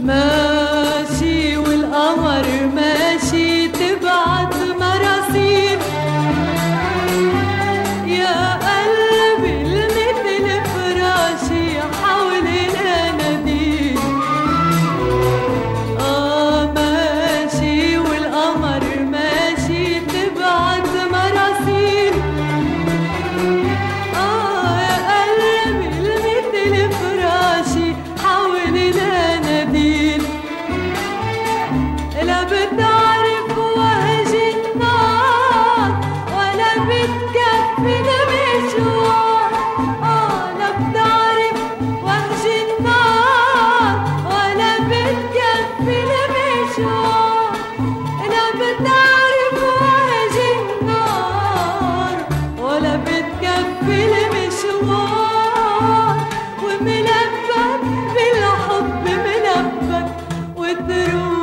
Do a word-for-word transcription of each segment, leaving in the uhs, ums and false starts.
ماشي والقمر ماشي تبعت مراسيل يا قلبي المثل فراشي حول الاناديل. اه ماشي والقمر ماشي تبعت مراسيل اه يا قلبي المثل فراشي حول الاناديل. لا بتعرف وهج النار ولا بتكفي المشوار. اه لا بتعرف وهج النار ولا بتكفي المشوار. لا بتعرف وهج النار ولا بتكفي المشوار. وملبك بالحب ملبك وتروح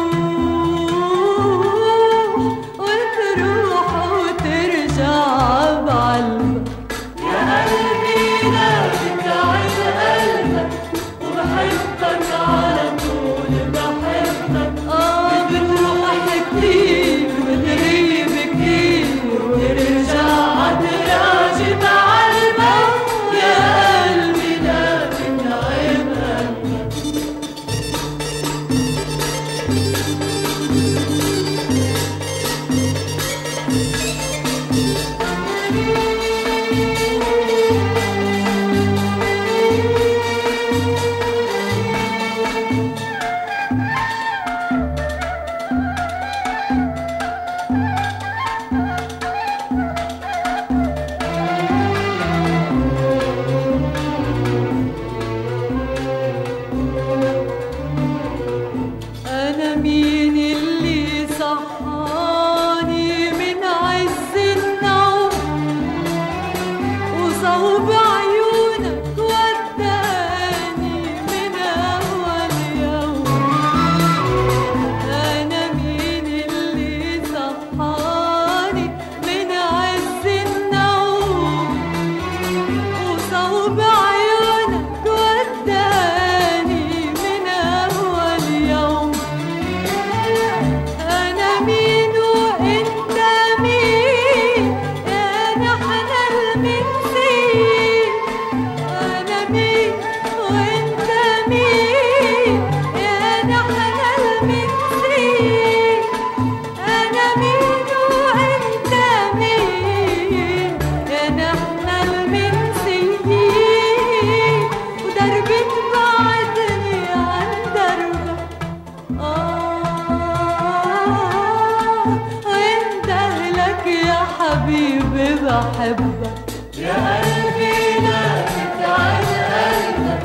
حبيبي بحبك يا قلبي لا تتعب قلبك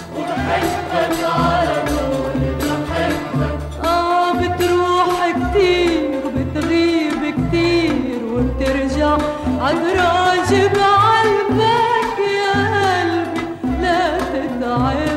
وبحبك على طول بحبك. اه بتروح كتير وبتغيب كتير وبترجع عالراجب عالبك يا قلبي لا تتعب